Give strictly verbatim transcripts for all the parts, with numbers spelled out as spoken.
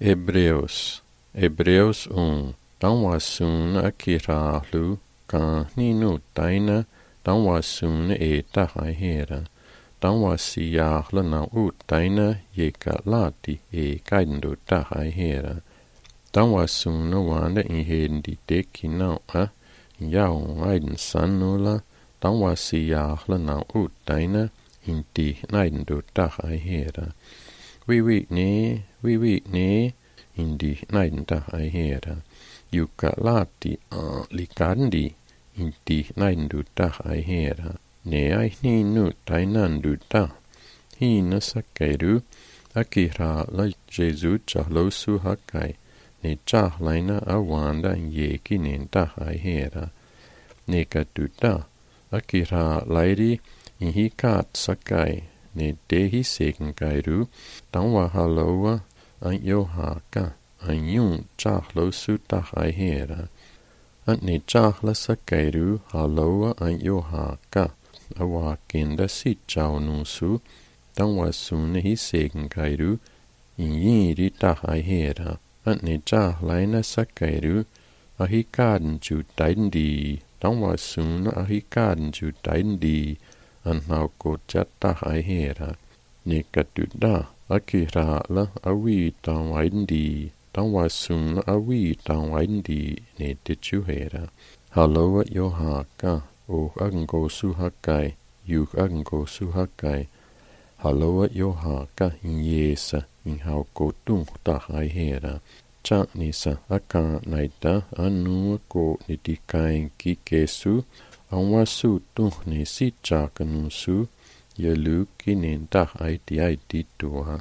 Hebreus, Hebreus um, tão wasun akirahlu, kan ninu taina, tão wasun e tahahera, tão wasiyahla na utaina yeka lati e kaindo tahahera, tão wasun no wanda in hendi deki na a, yaun aiden sanula, tão wasiyahla na utaina, inti naindo tahahera. Vi vi ne, vi vi ne, indi nainda aihera. Yuka lati a likandi, inti naindu ta aihera. Ne ai ninu tainandu ta. Hina sakairu, akira la Jesu chahlo su hakai. Ne chahlaina awanda yeki nenta aihera. Ne katuta, akira lairi, inhikat sakai. Ne dehi segen kairu, tangwa haloa, an yohaka, an yun chahlo su tahahera. An ne chahla sakairu, haloa an yohaka, awakinda si chao nusu, tangwa sune hi segen kairu, in yiri tahahera. An ne chahlaina sakairu, ahikaden ju daindi, tangwa sune ahikaden ju daindi, an hau ko chatta haihera. Ne katuda, akira la awi tang waindi, tang wasun awi tang waindi, ne tichuhera. Haloa yohaka, o agango suhakai, yuk agango suhakai. Haloa yohaka in yesa, in hau ko tung ta haihera. Cha nisa aka naita anu ko nitikain ki kesu, an wasu tung ne si chakanu su, yalu kinin ta aiti aiti tuha.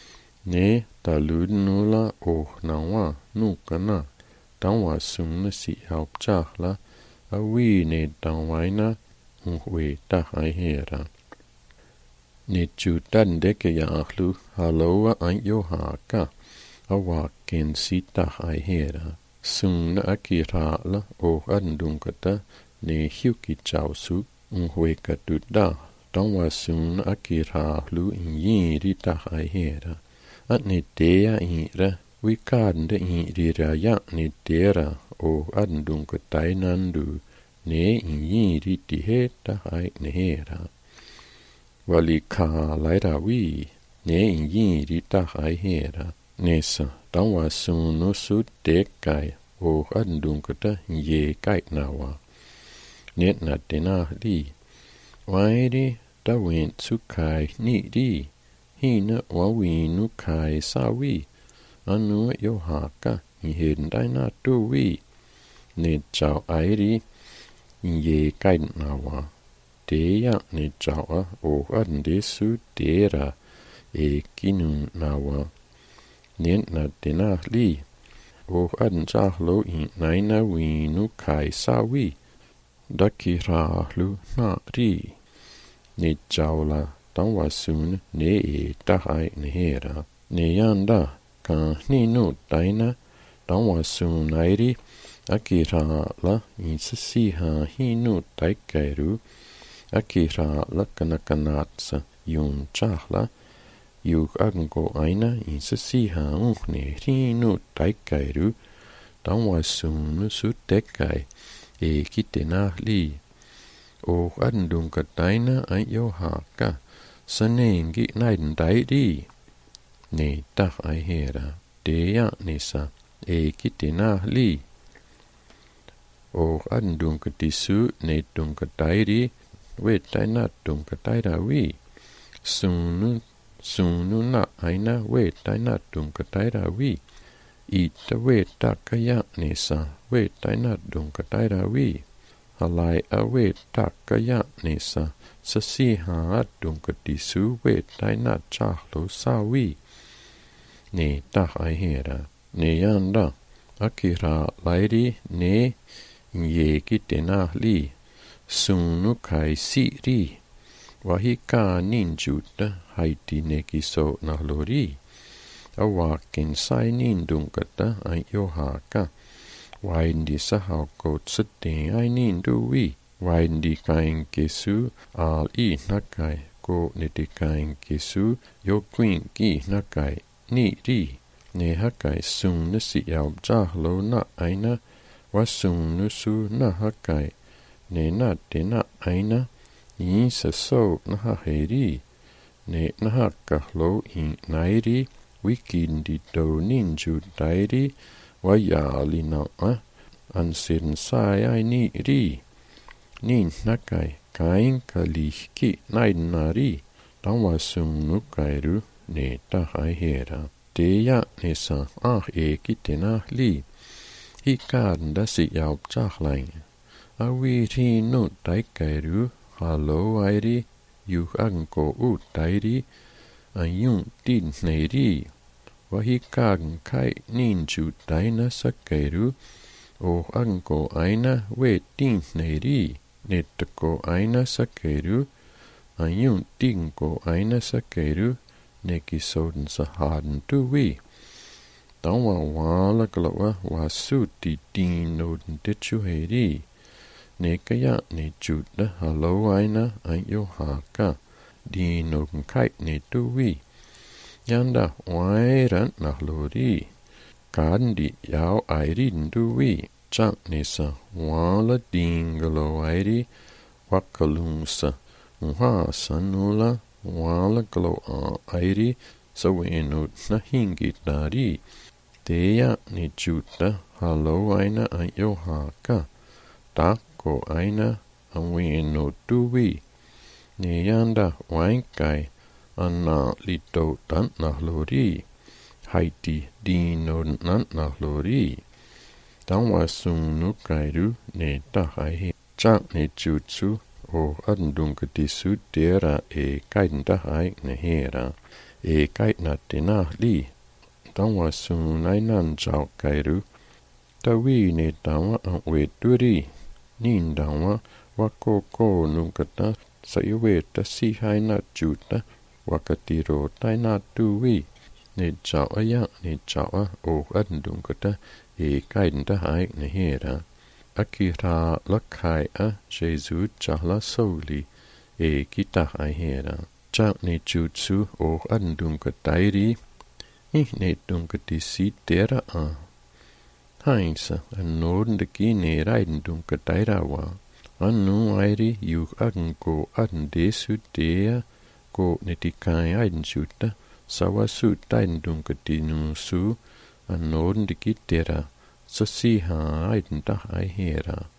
Ne talud nula oh nawa nukana, tan wasung na si haup chakla, awi ne tan waina, unhwe ta aihera. Ne chutan deke ya ahlu, haloa an yohaka, awakin si ta aihera. Sung na akira la oh andungkata, ne hiuki chao su, unhwe katuda, tang wasun akira lu in yiri tahahera. At ne dea ira, wikadende irira ya ne dera, o andungkatai nandu, ne in yiri tihe tahai nehera. Wali ka laira wi, ne in yiri tahahera. Nesa, tang wasun no su dekai, o andungkata ye kai nawa. Net na dena li. Wairi da went su kai ni di. Hina wawinu kai sawi. Anu yohaka in daina tu wi. Ne chao airi ye kai nawa. Deya ne chao o ande su dera e kinu nawa. Net na dena li. O an chahlo in naina winu kai sawi. Dakira lu na ri. Ne chaula tang wasun ne e tahai nehera. Ne yanda kan ninu taina tang wasun nairi akira la insisiha hinu taikairu. Akira la kanakanatsa yun chahla yuk agango aina insisiha unhne hinu taikairu. Tang wasun su tekai e kitena li. O andungkataina ay yohaka, sanengi naiden daidi. Ne tah aihera, deya nisa, e kitena li. O andungkatisu ne tungkatairi, wetaina tungkataira wi. Sunu, sunu na aina wetaina tungkataira wi. Ita weta kaya nisa, wetaina tungkataira wi. Halai awe takaya nisa, sasiha dunkatisu wetaina chahlo sawi. Ne tahaihera, ne yanda, akira lairi ne ye kitena li. Sunu kai si ri, wahika ninjuta haiti nekiso nahlori. Awakin sai nindunkata ay yohaka. Waindi sahau kot sete ai nindu wi. Waindi kain kesu al i nakai ko niti kain kesu yo kuin ki nakai ni ri. ne hakai sun si yaub jahlo na aina wasun nusu na hakai ne na te na aina i sa so na haheri ne na hakahlo i nairi wikin di do ninju dairi wa yali na a ansin sai ai ni ri nin nakai kain kalihki nain nari dan wasun nukairu ne ta hai hera te ya ne sa ah e kitena li hi kan da si yaub jahlang a wi thi nu dai kairu hallo airi yu ang ko u dairi a yung tin nei ri wa hi kan kai nin ju daina sa kairu o ang ko aina we tin nei ri ne ta ko aina sa kairu a yung tin ko aina sa kairu ne ki soden sa haden tu wi dan wa wala kalawa wa su ti tin noden te chu heri ne kaya ne chu da hallo aina an yo ha ka di noden kai ne tu wi yanda wai ran na lori kan di yao ai rin tu wi chang ne sa wala dingalo ai ri wakalung sa ha sanula wala kalo a airi sa wenu na hingi nari teya ni juta hallo aina an yo ha ka ta ko aina an wenu tuwi ne yanda wain kai anna lito tan na lori haiti dino nan na lori dan wasun nu kairu ne ta hai chang ne jutsu o adung kati su dera e kain da hai ne hera e kai na te na li dan wa su nai nan jao kairu ta wi ne dan wa an we turi nin dan wa wa ko ko nu kata sa i we ta si hai na juta wa kati ro tai na tu wi ne jao aya ne jao o adung kata e kain da hai ne hera akira lakai a jesu chala soli e kita ai hera chak ne jutsu o andung ka tairi i ne dung ka ti si tera a hainsa an norden de ki ne raiden dung ka taira wa anu airi yu agn ko adn desu dea ko ne ti kai aiden juta sawa su taiden dung ka ti nu su an norden de ki tera sa si ha aiden da ai hera